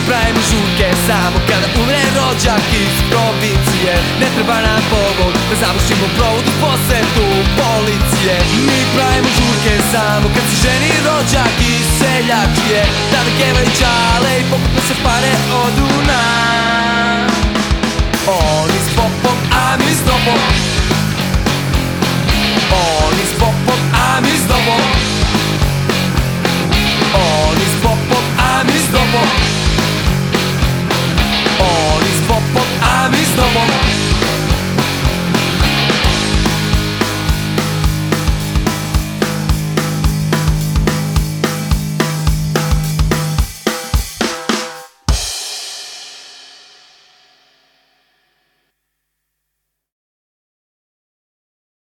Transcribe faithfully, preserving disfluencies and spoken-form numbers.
pravimo žurke samo kada umre rođak iz provincije. Ne treba nam povod da završimo provod u posetu policije. Mi pravimo žurke samo kad se ženi rođak iz seljačije. Tada keva i čale i pokupe se pare odu na. Oni s popom, a mi s topom. Oni s popom,